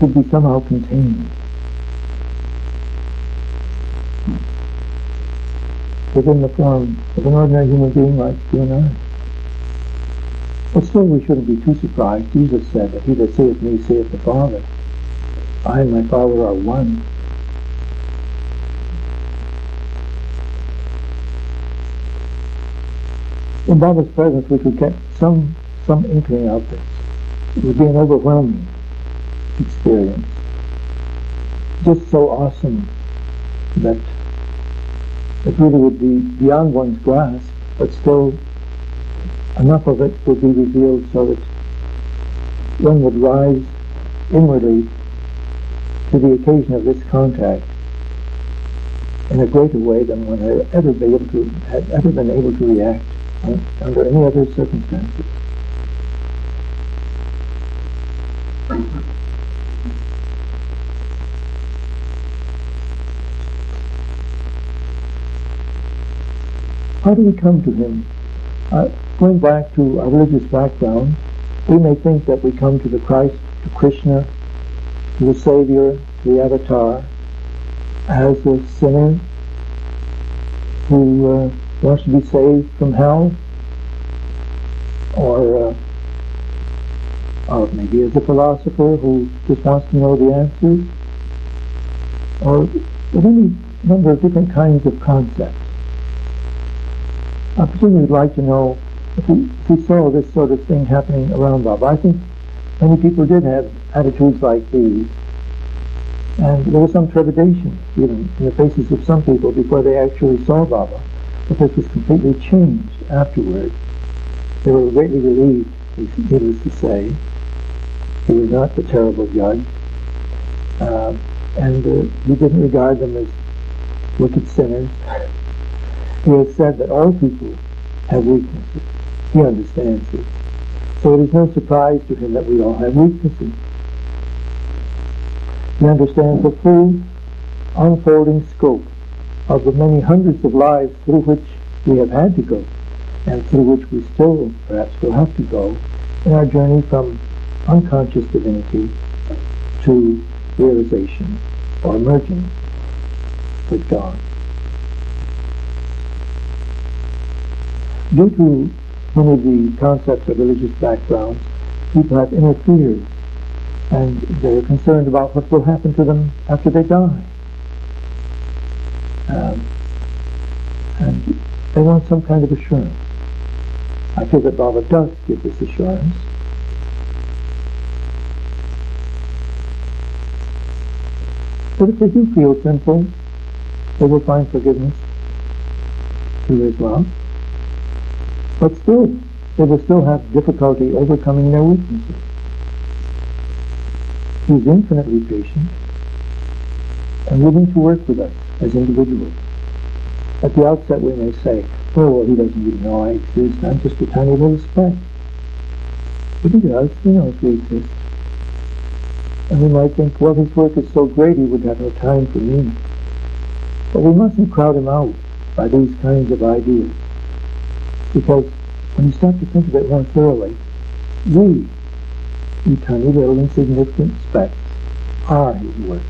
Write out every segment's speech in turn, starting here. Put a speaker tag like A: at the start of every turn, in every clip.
A: should be somehow contained within the form of an ordinary human being like you and I. But still we shouldn't be too surprised. Jesus said that he that seeth me seeth the Father. I and my Father are one. In Baba's presence we could get some inkling of this. It would be an overwhelming experience. Just so awesome that it really would be beyond one's grasp, but still enough of it would be revealed so that one would rise inwardly to the occasion of this contact in a greater way than one had ever been able to react under any other circumstances. How do we come to him? Going back to our religious background, we may think that we come to the Christ, to Krishna, to the Savior, to the Avatar, as a sinner who wants to be saved from hell, or maybe as a philosopher who just wants to know the answers, or with any number of different kinds of concepts. I particularly would like to know if we saw this sort of thing happening around Baba. I think many people did have attitudes like these, and there was some trepidation even in the faces of some people before they actually saw Baba, but this was completely changed afterward. They were greatly relieved, needless to say. He was not the terrible judge, and he didn't regard them as wicked sinners. He has said that all people have weaknesses. He understands it. So it is no surprise to him that we all have weaknesses. He understands the full unfolding scope of the many hundreds of lives through which we have had to go, and through which we still perhaps will have to go in our journey from unconscious divinity to realization or emergence with God. Due to many of the concepts of religious backgrounds, people have inner fears, and they're concerned about what will happen to them after they die. And they want some kind of assurance. I feel that Baba does give this assurance. But if they do feel sinful, they will find forgiveness through his love. But still, they will still have difficulty overcoming their weaknesses. He is infinitely patient and willing to work with us as individuals. At the outset we may say, oh, well, he doesn't even know I exist, I'm just a tiny little speck. But he does, he knows we exist. And we might think, well, his work is so great he would have no time for me. But we mustn't crowd him out by these kinds of ideas. Because when you start to think of it more thoroughly, we tiny little insignificant specks are his work.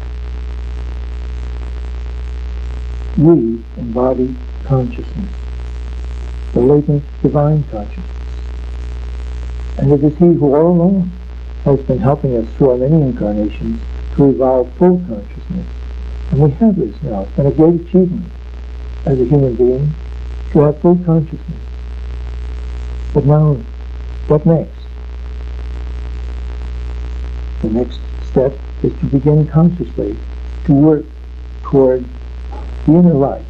A: We embody consciousness, the latent divine consciousness. And it is he who all along has been helping us through our many incarnations to evolve full consciousness. And we have this now. It's been a great achievement as a human being to have full consciousness. But now, what next? The next step is to begin consciously to work toward the inner life,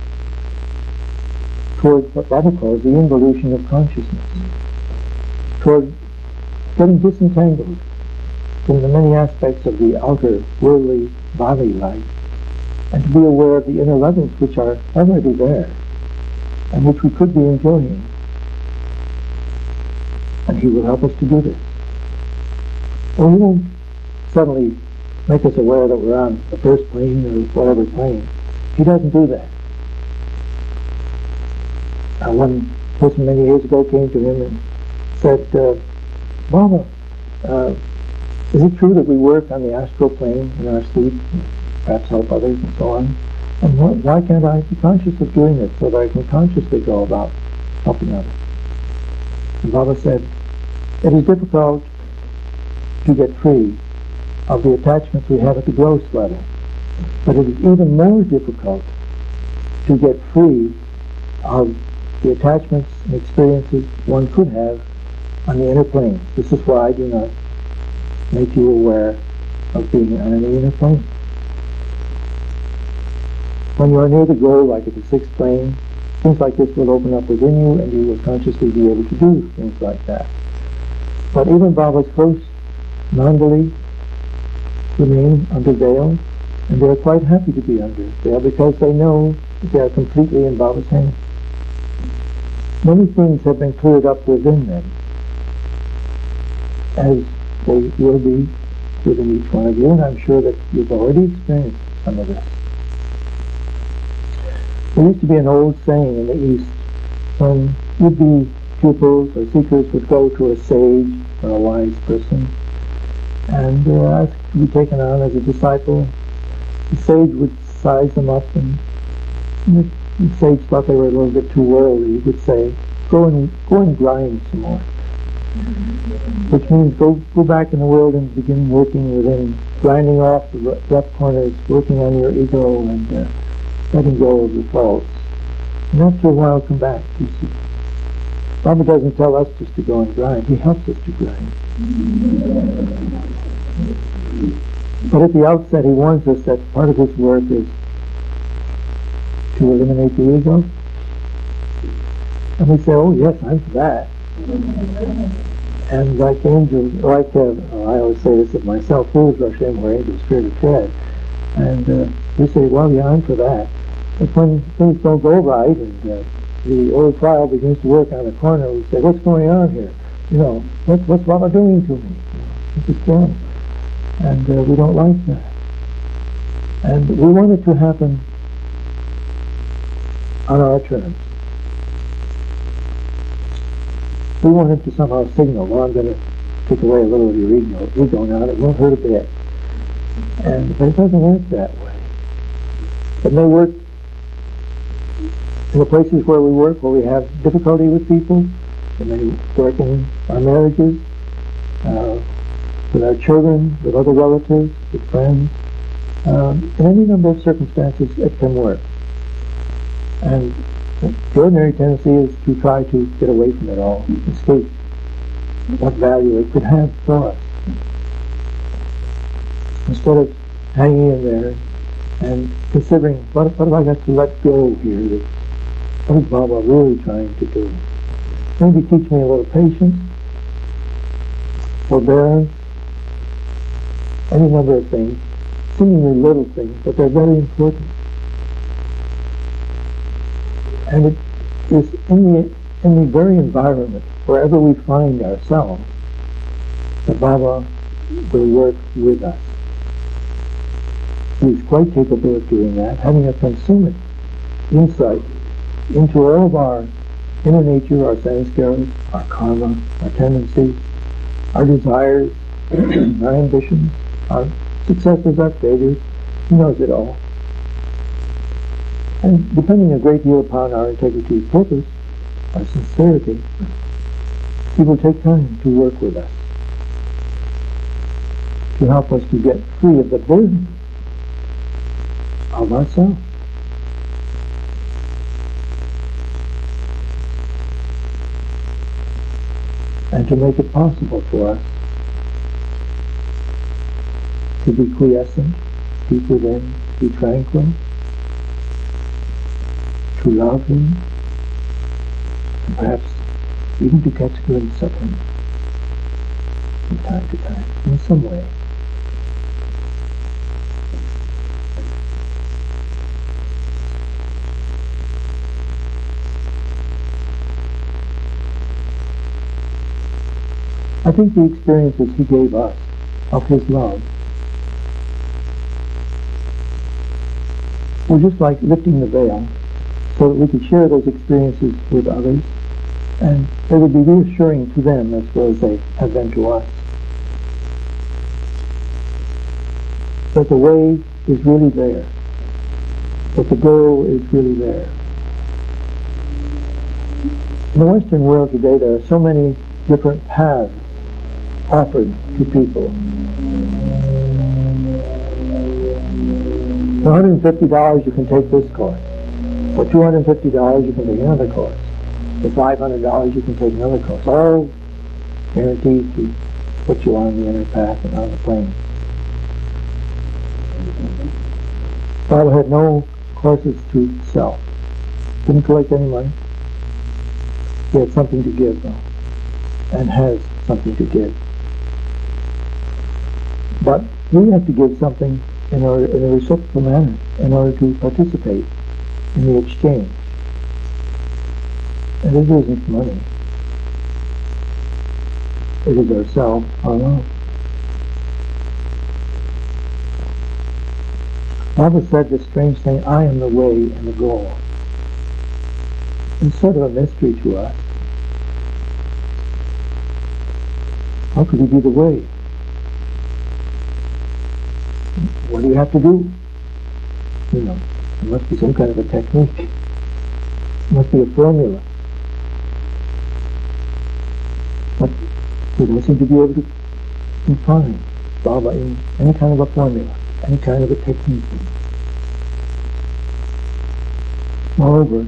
A: toward what Baba calls the involution of consciousness, toward getting disentangled from the many aspects of the outer worldly body life, and to be aware of the inner levels which are already there, and which we could be enjoying. And he will help us to do this. Well, he won't suddenly make us aware that we're on the first plane or whatever plane. He doesn't do that. One person many years ago came to him and said, Baba, Is it true that we work on the astral plane in our sleep, perhaps help others and so on? And why can't I be conscious of doing it so that I can consciously go about helping others? And Baba said, it is difficult to get free of the attachments we have at the gross level, but it is even more difficult to get free of the attachments and experiences one could have on the inner plane. This is why I do not make you aware of being on an inner plane. When you are near the goal, like at the sixth plane, things like this will open up within you and you will consciously be able to do things like that. But even Baba's close non-belief remain under veil, and they are quite happy to be under veil because they know that they are completely in Baba's hands. Many things have been cleared up within them, as they will be within each one of you, and I'm sure that you've already experienced some of this. There used to be an old saying in the East, when would-be pupils or seekers would go to a sage or a wise person and ask to be taken on as a disciple. The sage would size them up, and the sage thought they were a little bit too worldly. He would say, go and grind some more. Which means go back in the world and begin working within, grinding off the rough corners, working on your ego and letting go of the faults. And after a while come back, you see. Baba doesn't tell us just to go and grind, he helps us to grind. But at the outset he warns us that part of his work is to eliminate the ego. And we say, oh yes, I'm for that. And like angels, I always say this of myself, fools rush in where angels fear to tread. And we say, well, yeah, I'm for that. But when things don't go right, and the old file begins to work on the corner, we say, what's going on here? You know, what's Baba doing to me? What's it doing? And we don't like that. And we want it to happen on our terms. We want him to somehow signal, well, I'm going to take away a little of your ego now, and it won't hurt a bit. But it doesn't work that way. It may work in the places where we work, where we have difficulty with people. It may work in our marriages, with our children, with other relatives, with friends. In any number of circumstances, it can work. And the ordinary tendency is to try to get away from it all, escape what value it could have for us. Instead of hanging in there and considering, what have I got to let go here? What is Baba really trying to do? Maybe teach me a little patience, forbearance, any number of things, seemingly little things, but they're very important. And it is in the very environment, wherever we find ourselves, that Baba will work with us. He is quite capable of doing that, having a consummate insight into all of our inner nature, our samskaras, our karma, our tendencies, our desires, our ambitions, our successes, our failures. He knows it all. And depending a great deal upon our integrity of purpose, our sincerity, he will take time to work with us, to help us to get free of the burden of ourselves. And to make it possible for us to be quiescent, deep within, to be tranquil, to love him, and perhaps even to catch a glimpse of him from time to time, in some way. I think the experiences he gave us of his love were just like lifting the veil so that we could share those experiences with others, and they would be reassuring to them as well as they have been to us. that the way is really there, that the goal is really there. In the Western world today, there are so many different paths offered to people. For $150 you can take this course. For $250 you can take another course. For $500 you can take another course. All guaranteed to put you on the inner path and on the plane. Baba had no courses to sell. Didn't collect any money. He had something to give, though, and has something to give. But we have to give something in a reciprocal manner in order to participate in the exchange. And it isn't money. It is ourselves, our love. Baba said this strange thing, I am the way and the goal. It's sort of a mystery to us. How could he be the way? What do you have to do? You know, there must be some kind of a technique. There must be a formula. But we don't seem to be able to find Baba in any kind of a formula, any kind of a technique. Moreover,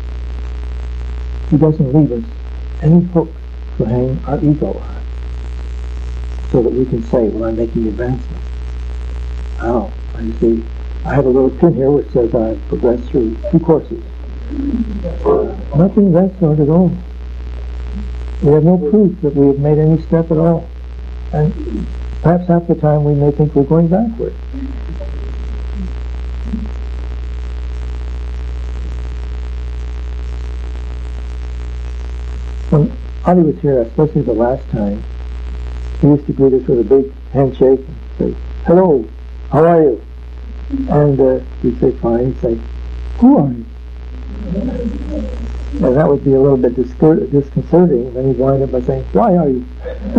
A: he doesn't leave us any hook to hang our ego on, so that we can say, well, I'm making advancements. How? You see, I have a little pin here which says I've progressed through 2 courses. Nothing of that sort at all. We have no proof that we have made any step at all. And perhaps half the time we may think we're going backward. When Ali was here, especially the last time, he used to greet us with a big handshake and say, hello, how are you? And we'd say, fine. He'd say, who are you? And that would be a little bit disconcerting. Then he'd wind up by saying, why are you?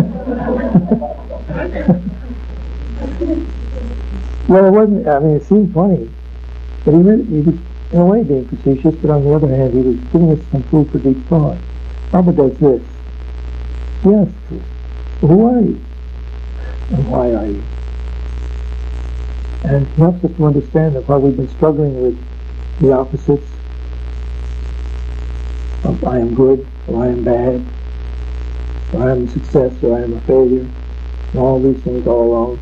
A: Well, it wasn't, I mean, it seemed funny. But he was, in a way, being facetious, but on the other hand, he was giving us some food for deep thought. Baba does this. He asks us, who are you? And why are you? And he helps us to understand that while we've been struggling with the opposites of I am good, or I am bad, or I am a success, or I am a failure, and all these things all along,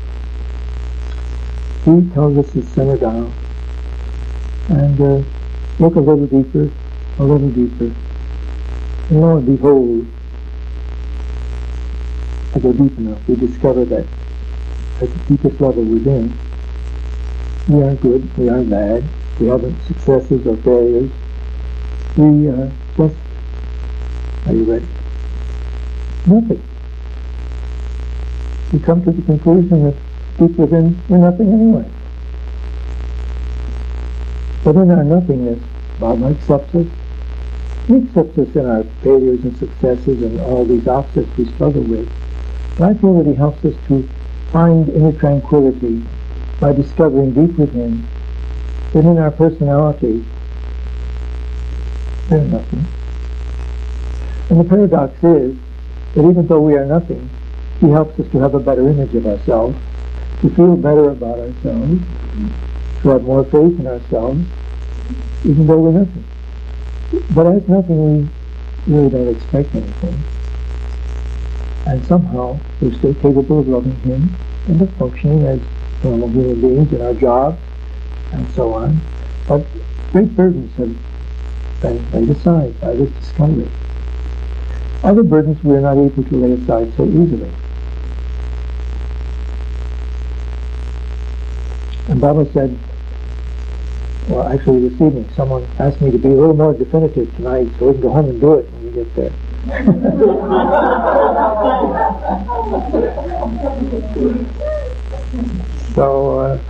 A: he tells us to simmer down and look a little deeper, and lo and behold, I go deep enough, we discover that at the deepest level within, we aren't good, we aren't bad, we haven't successes or failures, we just, are you ready? Nothing. We come to the conclusion that deep within we're nothing anyway. But in our nothingness, Baba accepts us. He accepts us in our failures and successes and all these opposites we struggle with. And I feel that he helps us to find inner tranquility by discovering deep within that in our personality there's nothing. And the paradox is that even though we are nothing, he helps us to have a better image of ourselves, to feel better about ourselves, to have more faith in ourselves, even though we're nothing. But as nothing, we really don't expect anything. And somehow we're still capable of loving him and of functioning as normal human beings in our jobs and so on. But great burdens have been laid aside by this discovery. Other burdens we are not able to lay aside so easily. And Baba said, well, actually this evening someone asked me to be a little more definitive tonight so we can go home and do it when we get there. So,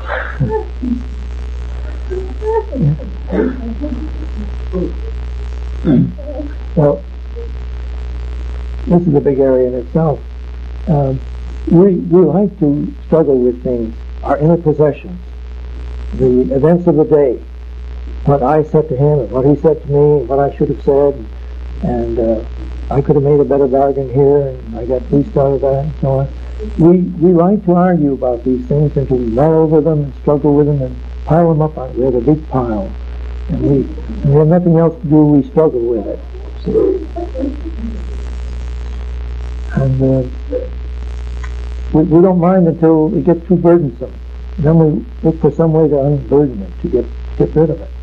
A: well, this is a big area in itself. We like to struggle with things our inner possessions, the events of the day, what I said to him and what he said to me, what I should have said, and I could have made a better bargain here, and I got fleeced out of that, and so on. We like to argue about these things and to mull over them and struggle with them and pile them up on. We have a big pile, and we have nothing else to do. We struggle with it. And we don't mind until it gets too burdensome. Then we look for some way to unburden it, to get rid of it.